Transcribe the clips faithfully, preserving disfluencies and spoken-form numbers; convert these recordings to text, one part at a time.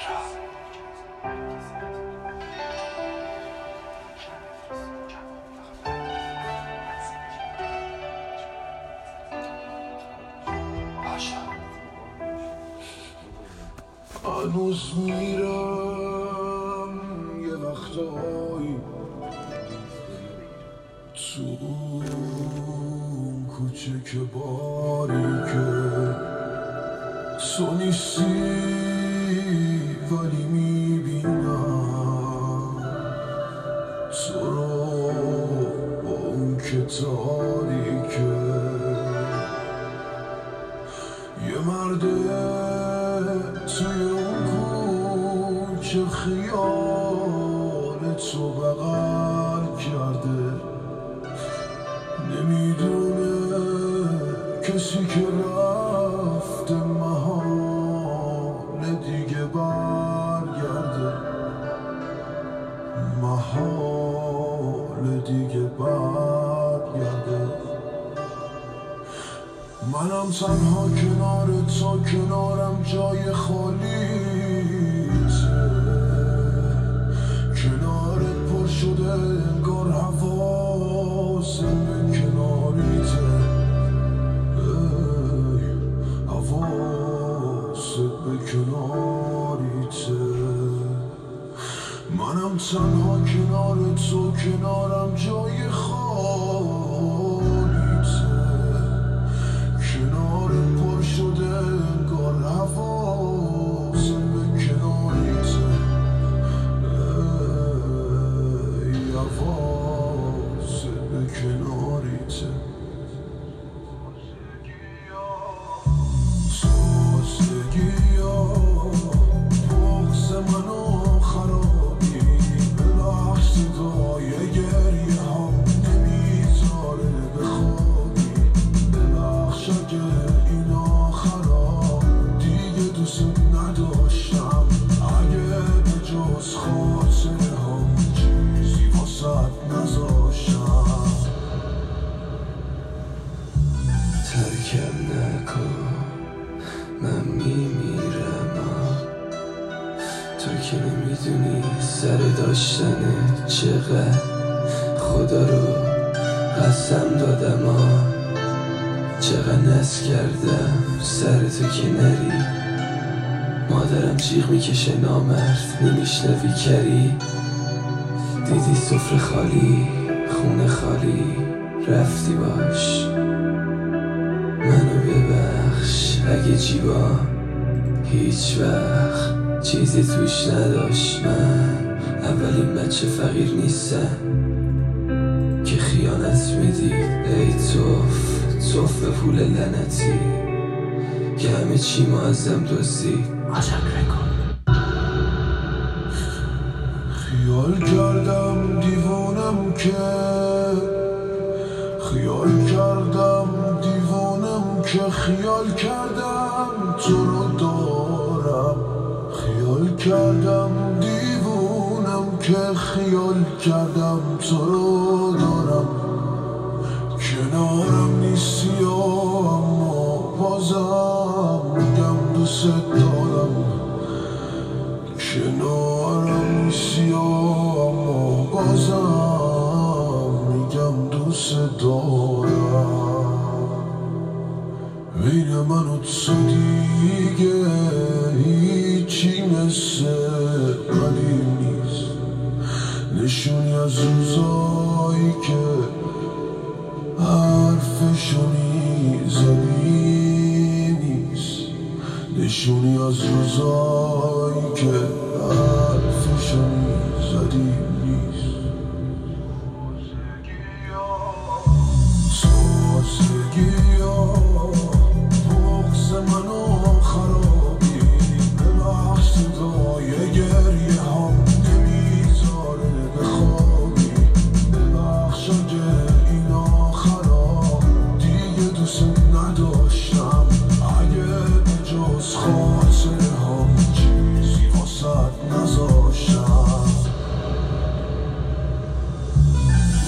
هنوز میرم یه وقتایی تو اون کوچه که باریکه تو نیستی ولی میبینم تو رو با اون که تاریکه یه مرده توی اون کوچه خیال تو بغل کرده نمیدونه کسی که رفته محال دیگه برگرده محال دیگه برگرده منم تنها کنار تو کنارم جای خالیته کنارت پر شده انگار حواسم به کناریته ای حواست به کناریته منم تنها کنار تو کنارم جای خالیته کنار پر شده انگار حواسم به کناریته ای حواست به کناریته تازگی ها بغض منو خرابی ببخش صدای گریه ها نمیذاره بخوابی ببخش اگه این آخرا دیگه دوست نداشتم اگه به جز خاطره ها چیزی واسد نذاشتم ترکم نکن من میمیرم تو که نمیدونی سر داشتنه چقدر خدا رو قسم دادم ها چقدر نس کردم سر تو که نری مادرم جیغ میکشه نامرد نمیشنوی کری دیدی سفره خالی خونه خالی رفتی باش منو ببخش اگه جیبا هیچ وقت چیزی توش نداشت من اولین بچه فقیر نیستم که خیانت میدی ای توف توف به پول لعنتی که همه چی ما ازم دزدی عجب نکن خیال کردم دیوانم که خیال کردم دیوانم که خیال کردم تو رو دارم خیال کردم دیوانم که خیال کردم تو رو دارم کنارم نیستی اما بازم میگم دوست دارم کنارم نیستی اما بازم میگم دوست دارم بین من و تو دیگه هیچی مثل قدیم نیست نشونی از روزایی که حرفشونی زدی نیست نشونی از روزایی که حرفشونی زدی نیست تازگی ها بغض منو خرابی ببخش صدای گریه ها نمیذاره بخوابی ببخش اگه این آخرا دیگه دوست نداشتم اگه به جز خاطره ها چیزی واسد نذاشتم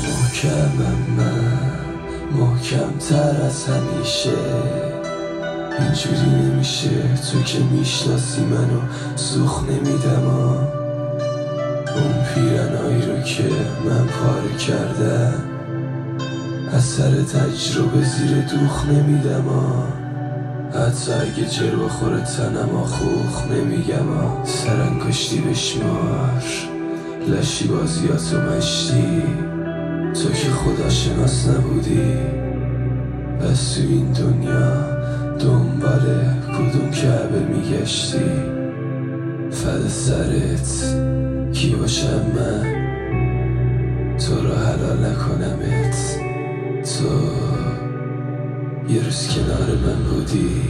محکمم من محکم تر از همیشه اینجوری نمیشه، تو که میشناسی منو سوخ نمیدم ها. اون پیرنایی رو که من پاره کردم اثر تجربه زیر دوخ نمیدم ها. حتی اگه جر بخوره تنم ها خوخ نمیگم ها. سرانگشتی بشمار لشی بازیاتو مشتی، تو که خدا شناس نبودی. پس تو این دنیا دنبال کدوم کعبه میگشتی؟ فدا سرت کی باشم من تو رو حلال نکنمت؟ تو یه روز کنار من بودی